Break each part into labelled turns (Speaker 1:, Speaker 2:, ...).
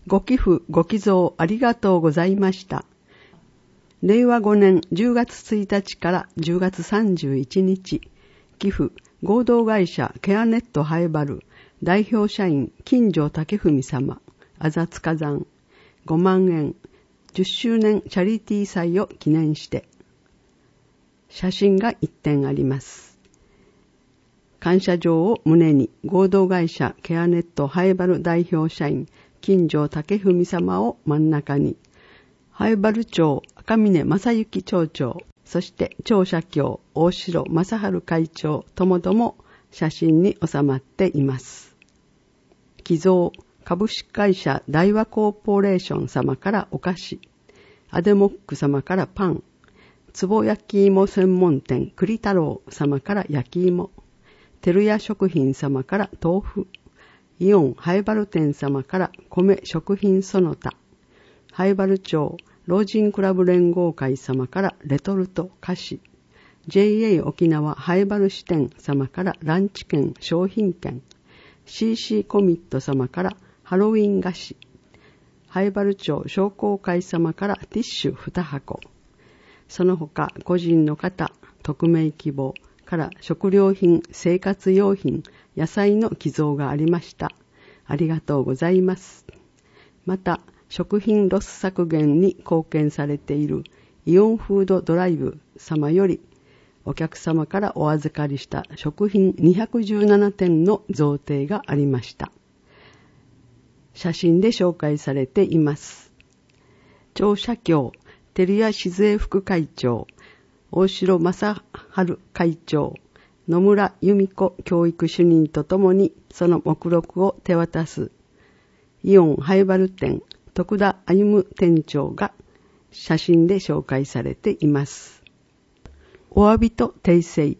Speaker 1: ご寄付ご寄贈ありがとうございました。令和5年10月1日から10月31日、寄付合同会社ケアネットハエバル代表社員金城武文様、あざつ火山5万円10周年チャリティー祭を記念して、写真が1点あります。感謝状を胸に合同会社ケアネットハエバル代表社員金城武文様を真ん中に、ハエバル町赤嶺正幸町長、そして町社協大城正治会長ともども写真に収まっています。寄贈株式会社大和コーポレーション様からお菓子、アデモック様からパン、壺焼き芋専門店栗太郎様から焼き芋、照屋食品様から豆腐、イオンハエバル店様から米食品その他、ハエバル町老人クラブ連合会様からレトルト菓子、JA 沖縄ハエバル支店様からランチ券商品券、CC コミット様からハロウィン菓子、ハエバル町商工会様からティッシュ2箱、その他個人の方、匿名希望から食料品、生活用品、野菜の寄贈がありました。ありがとうございます。また、食品ロス削減に貢献されているイオンフードドライブ様より、お客様からお預かりした食品217点の贈呈がありました。写真で紹介されています。町社協照屋静江副会長、大城正治会長、野村由美子教育主任とともにその目録を手渡すイオンハエバル店徳田歩店長が写真で紹介されています。お詫びと訂正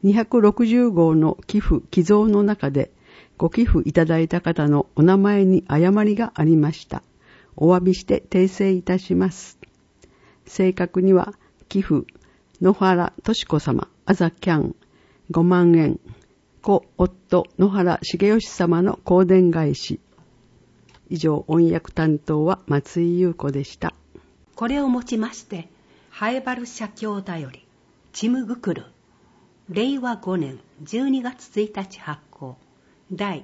Speaker 1: 260号の寄付寄贈の中でご寄付いただいた方のお名前に誤りがありました。お詫びして訂正いたします。正確には寄付野原敏子様あざキャン5万円故夫野原茂義様の香典返し。以上、音訳担当は松井優子でした。
Speaker 2: これをもちましてハエバル社協だよりチムグクル令和5年12月1日発行第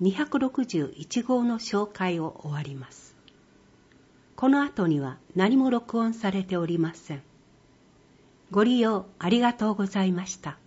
Speaker 2: 261号の紹介を終わります。この後には何も録音されておりません。ご利用ありがとうございました。